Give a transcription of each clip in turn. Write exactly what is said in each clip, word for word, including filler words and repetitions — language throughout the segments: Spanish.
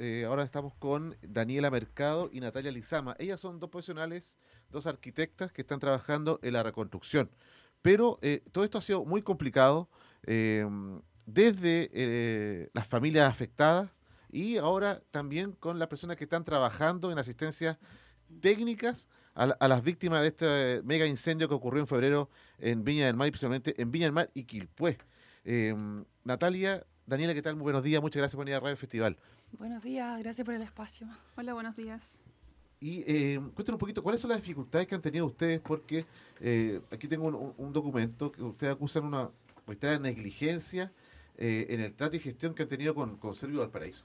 Eh, ahora estamos con Daniela Mercado y Natalia Lizama. Ellas son dos profesionales, dos arquitectas que están trabajando en la reconstrucción. Pero eh, todo esto ha sido muy complicado, eh, desde eh, las familias afectadas y ahora también con las personas que están trabajando en asistencias técnicas a, la- a las víctimas de este mega incendio que ocurrió en febrero en Viña del Mar, y principalmente en Viña del Mar y Quilpué. Eh, Natalia, Daniela, ¿qué tal? Muy buenos días, muchas gracias por venir a Radio Festival. Buenos días, gracias por el espacio. Hola, buenos días. Y eh, cuéntenos un poquito, ¿cuáles son las dificultades que han tenido ustedes? Porque eh, aquí tengo un, un- un documento que ustedes acusan una reiterada negligencia eh, en el trato y gestión que han tenido con, con Servio Valparaíso.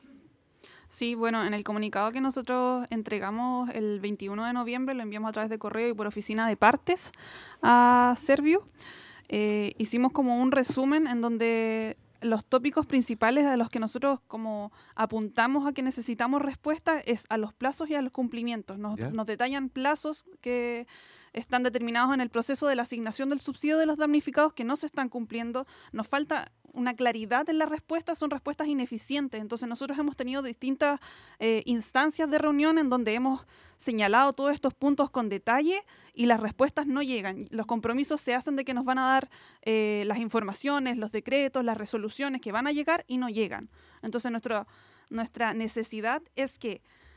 Sí, bueno, en el comunicado que nosotros entregamos el veintiuno de noviembre, lo enviamos a través de correo y por oficina de partes a Servio. Eh, hicimos como un resumen en donde los tópicos principales de los que nosotros como apuntamos a que necesitamos respuesta es a los plazos y a los cumplimientos. Nos, ¿Ya? nos detallan plazos que están determinados en el proceso de la asignación del subsidio de los damnificados que no se están cumpliendo. Nos falta una claridad en la respuesta, son respuestas ineficientes. Entonces nosotros hemos tenido distintas eh, instancias de reunión en donde hemos señalado todos estos puntos con detalle y las respuestas no llegan. Los compromisos se hacen de que nos van a dar eh, las informaciones, los decretos, las resoluciones que van a llegar y no llegan. Entonces nuestro, nuestra necesidad es que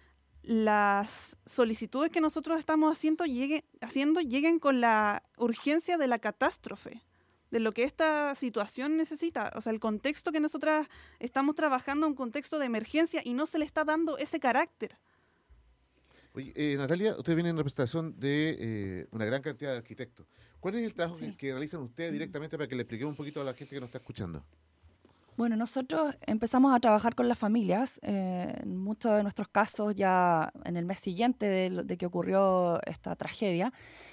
las solicitudes que nosotros estamos haciendo lleguen, haciendo lleguen con la urgencia de la catástrofe, de lo que esta situación necesita. O sea, el contexto que nosotras estamos trabajando es un contexto de emergencia y no se le está dando ese carácter. Oye, eh, Natalia, ustedes vienen en representación de eh, una gran cantidad de arquitectos. ¿Cuál es el trabajo Sí. que, que realizan ustedes directamente para que le expliquemos un poquito a la gente que nos está escuchando? Bueno, nosotros empezamos a trabajar con las familias. Eh, en muchos de nuestros casos ya en el mes siguiente de, lo- de que ocurrió esta tragedia.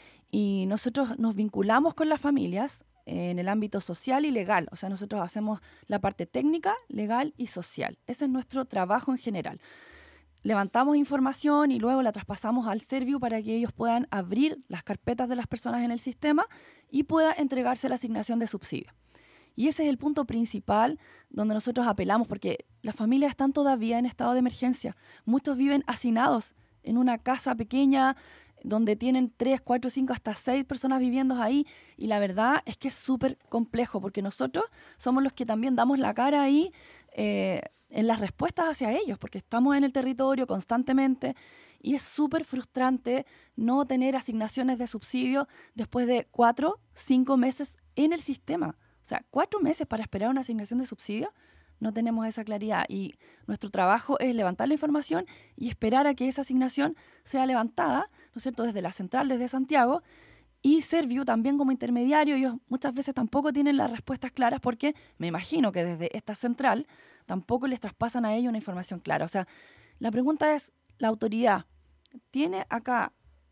Y nosotros nos vinculamos con las familias en el ámbito social y legal. O sea, nosotros hacemos la parte técnica, legal y social. Ese es nuestro trabajo en general. Levantamos información y luego la traspasamos al Serviu para que ellos puedan abrir las carpetas de las personas en el sistema y pueda entregarse la asignación de subsidio. Y ese es el punto principal donde nosotros apelamos, porque las familias están todavía en estado de emergencia. Muchos viven hacinados en una casa pequeña donde tienen tres, cuatro, cinco, hasta seis personas viviendo ahí. Y la verdad es que es súper complejo, porque nosotros somos los que también damos la cara ahí eh, en las respuestas hacia ellos, porque estamos en el territorio constantemente y es súper frustrante no tener asignaciones de subsidio después de cuatro, cinco meses en el sistema. O sea, cuatro meses para esperar una asignación de subsidio, no tenemos esa claridad. Y nuestro trabajo es levantar la información y esperar a que esa asignación sea levantada, ¿no es cierto?, desde la central, desde Santiago. Y Serviu también como intermediario, ellos muchas veces tampoco tienen las respuestas claras porque me imagino que desde esta central tampoco les traspasan a ellos una información clara. O sea, la pregunta es, ¿la autoridad tiene acá,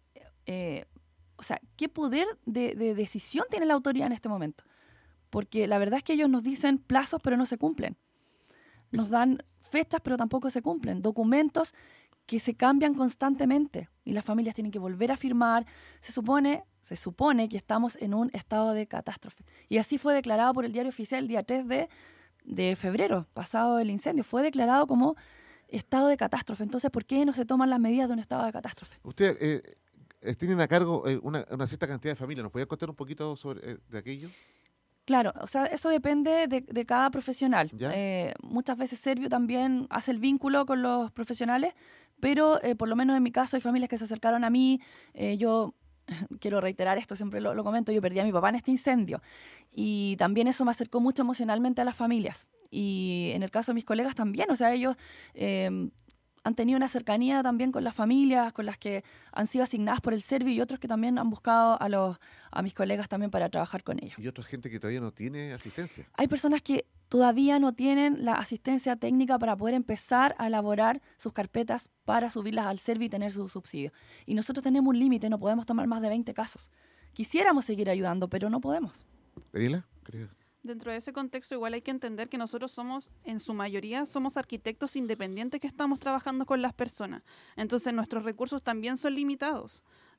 eh, o sea, qué poder de, de decisión tiene la autoridad en este momento? Porque la verdad es que ellos nos dicen plazos, pero no se cumplen. Nos dan fechas, pero tampoco se cumplen. Documentos que se cambian constantemente y las familias tienen que volver a firmar. Se supone, se supone que estamos en un estado de catástrofe. Y así fue declarado por el Diario Oficial el día tres de, de febrero, pasado el incendio. Fue declarado como estado de catástrofe. Entonces, ¿por qué no se toman las medidas de un estado de catástrofe? Ustedes eh, eh, tienen a cargo eh, una, una cierta cantidad de familias. ¿Nos podían contar un poquito sobre eh, de aquello? Claro, o sea, eso depende de, de cada profesional. ¿Ya? Eh, muchas veces Serviu también hace el vínculo con los profesionales, pero eh, por lo menos en mi caso hay familias que se acercaron a mí. Eh, yo quiero reiterar esto, siempre lo, lo comento, yo perdí a mi papá en este incendio y también eso me acercó mucho emocionalmente a las familias. Y en el caso de mis colegas también, o sea, ellos eh, han tenido una cercanía también con las familias, con las que han sido asignadas por el Serviu y otros que también han buscado a, los, a mis colegas también para trabajar con ellos. Y otra gente que todavía no tiene asistencia. Hay personas que todavía no tienen la asistencia técnica para poder empezar a elaborar sus carpetas para subirlas al Serviu y tener su subsidio. Y nosotros tenemos un límite, no podemos tomar más de veinte casos. Quisiéramos seguir ayudando, pero no podemos. Daniela, querida. Dentro de ese contexto igual hay que entender que nosotros somos, en su mayoría, somos arquitectos independientes que estamos trabajando con las personas. Entonces nuestros recursos también son limitados.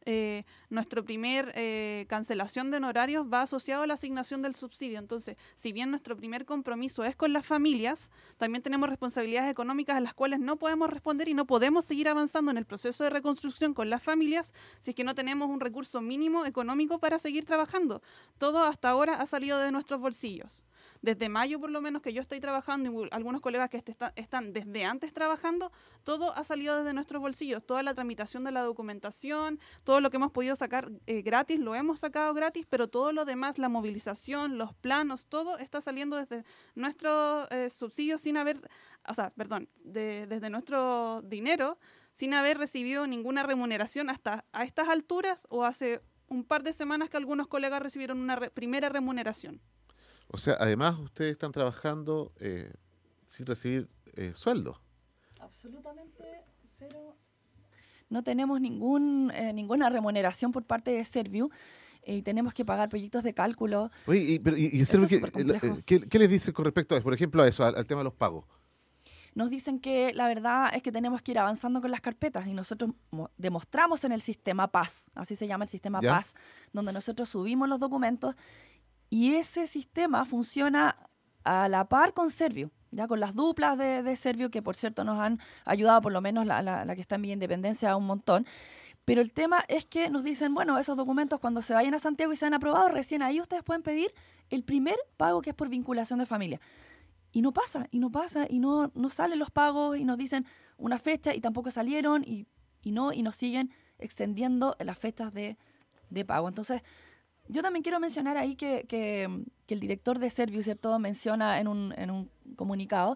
eh, nuestro primer eh, cancelación de honorarios va asociado a la asignación del subsidio. Entonces, si bien nuestro primer compromiso es con las familias, también tenemos responsabilidades económicas a las cuales no podemos responder y no podemos seguir avanzando en el proceso de reconstrucción con las familias si es que no tenemos un recurso mínimo económico para seguir trabajando. Todo hasta ahora ha salido de nuestros bolsillos. Desde mayo, por lo menos, que yo estoy trabajando, y algunos colegas que est están desde antes trabajando, todo ha salido desde nuestros bolsillos. Toda la tramitación de la documentación, todo lo que hemos podido sacar eh, gratis, lo hemos sacado gratis, pero todo lo demás, la movilización, los planos, todo está saliendo desde nuestro eh, subsidio sin haber, o sea, perdón, de, desde nuestro dinero, sin haber recibido ninguna remuneración hasta a estas alturas o hace un par de semanas que algunos colegas recibieron una re primera remuneración. O sea, además ustedes están trabajando eh, sin recibir eh, sueldo. Absolutamente cero. No tenemos ningún, eh, ninguna remuneración por parte de Serviu y tenemos que pagar proyectos de cálculo. Oye, y, pero, y, y Eso es ¿qué, supercomplejo. ¿qué, ¿qué les dice con respecto a eso? Por ejemplo, a eso, al, al tema de los pagos. Nos dicen que la verdad es que tenemos que ir avanzando con las carpetas y nosotros demostramos en el sistema P A S, así se llama el sistema ¿Ya? P A S, donde nosotros subimos los documentos y ese sistema funciona a la par con Serviu, ya con las duplas de, de Serviu, que por cierto nos han ayudado, por lo menos la, la, la que está en Villa Independencia, un montón. Pero el tema es que nos dicen, bueno, esos documentos cuando se vayan a Santiago y sean aprobados, recién ahí ustedes pueden pedir el primer pago que es por vinculación de familia. Y no pasa, y no pasa, y no, no salen los pagos, y nos dicen una fecha y tampoco salieron, y, y no, y nos siguen extendiendo las fechas de, de pago. Entonces, yo también quiero mencionar ahí que, que, que el director de Serviu, ¿cierto?, menciona en un, en un comunicado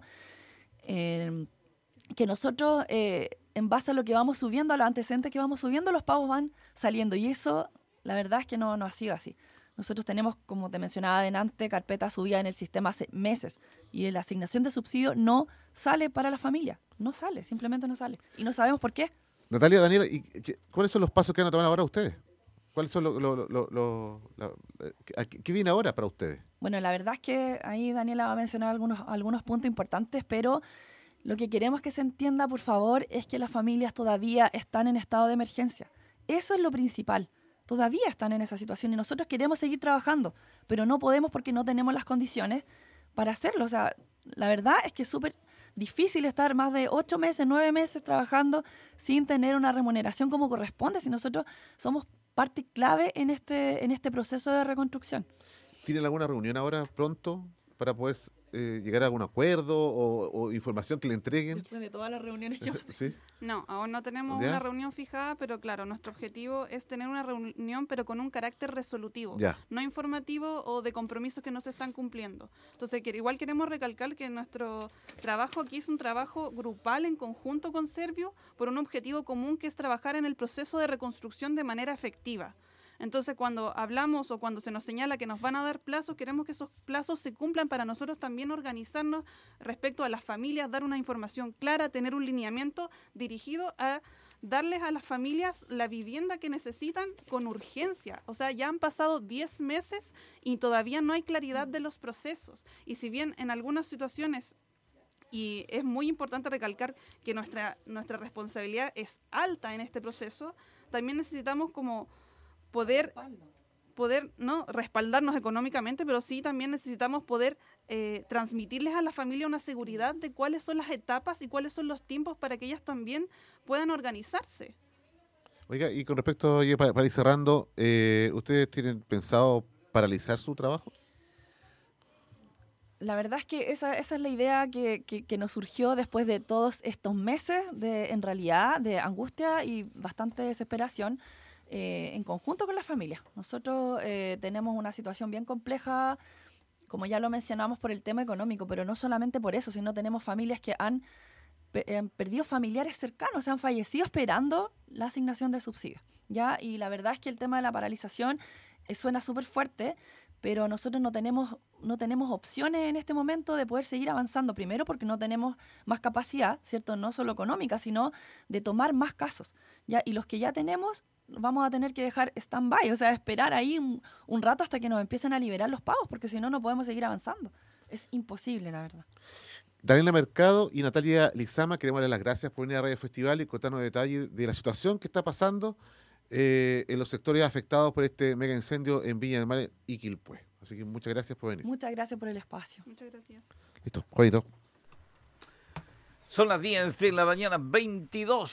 eh, que nosotros, eh, en base a lo que vamos subiendo, a los antecedentes que vamos subiendo, los pagos van saliendo. Y eso, la verdad es que no, no ha sido así. Nosotros tenemos, como te mencionaba adelante, carpetas subidas en el sistema hace meses y la asignación de subsidio no sale para la familia. No sale, simplemente no sale. Y no sabemos por qué. Natalia, Daniela, ¿y qué, ¿cuáles son los pasos que van a tomar ahora ustedes? ¿Cuáles son los... Lo, lo, lo, lo, ¿Qué qué viene ahora para ustedes? Bueno, la verdad es que ahí Daniela va a mencionar algunos, algunos puntos importantes, pero lo que queremos que se entienda, por favor, es que las familias todavía están en estado de emergencia. Eso es lo principal. Todavía están en esa situación y nosotros queremos seguir trabajando, pero no podemos porque no tenemos las condiciones para hacerlo. O sea, la verdad es que es súper difícil estar más de ocho meses, nueve meses trabajando sin tener una remuneración como corresponde, si nosotros somos parte clave en este, en este proceso de reconstrucción. ¿Tienen alguna reunión ahora pronto para poder eh, llegar a algún acuerdo o, o información que le entreguen? Después de todas las reuniones que ¿Sí? No, aún no tenemos ¿Ya? una reunión fijada, pero claro, nuestro objetivo es tener una reunión, pero con un carácter resolutivo, Ya. no informativo o de compromisos que no se están cumpliendo. Entonces, que igual queremos recalcar que nuestro trabajo aquí es un trabajo grupal en conjunto con Serviu por un objetivo común que es trabajar en el proceso de reconstrucción de manera efectiva. Entonces, cuando hablamos o cuando se nos señala que nos van a dar plazos, queremos que esos plazos se cumplan para nosotros también organizarnos respecto a las familias, dar una información clara, tener un lineamiento dirigido a darles a las familias la vivienda que necesitan con urgencia. O sea, ya han pasado diez meses y todavía no hay claridad de los procesos. Y si bien en algunas situaciones, y es muy importante recalcar que nuestra, nuestra responsabilidad es alta en este proceso, también necesitamos como poder, poder no respaldarnos económicamente, pero sí también necesitamos poder eh, transmitirles a la familia una seguridad de cuáles son las etapas y cuáles son los tiempos para que ellas también puedan organizarse. Oiga, y con respecto, oye, para, para ir cerrando, eh, ¿ustedes tienen pensado paralizar su trabajo? La verdad es que esa, esa es la idea que, que, que nos surgió después de todos estos meses de, en realidad, de angustia y bastante desesperación. Eh, en conjunto con las familias. Nosotros eh, tenemos una situación bien compleja, como ya lo mencionamos, por el tema económico, pero no solamente por eso, sino tenemos familias que han, pe han perdido familiares cercanos, se han fallecido esperando la asignación de subsidios, ¿ya? Y la verdad es que el tema de la paralización eh, suena súper fuerte, pero nosotros no tenemos, no tenemos opciones en este momento de poder seguir avanzando, primero porque no tenemos más capacidad, ¿cierto? No solo económica, sino de tomar más casos, ¿ya? Y los que ya tenemos vamos a tener que dejar stand-by, o sea, esperar ahí un, un rato hasta que nos empiecen a liberar los pagos, porque si no, no podemos seguir avanzando. Es imposible, la verdad. Daniela Mercado y Natalia Lizama, queremos darles las gracias por venir a Radio Festival y contarnos detalles de la situación que está pasando eh, en los sectores afectados por este mega incendio en Viña del Mar y Quilpué. Así que muchas gracias por venir. Muchas gracias por el espacio. Muchas gracias. Listo, Juanito. Son las diez de la mañana, veintidós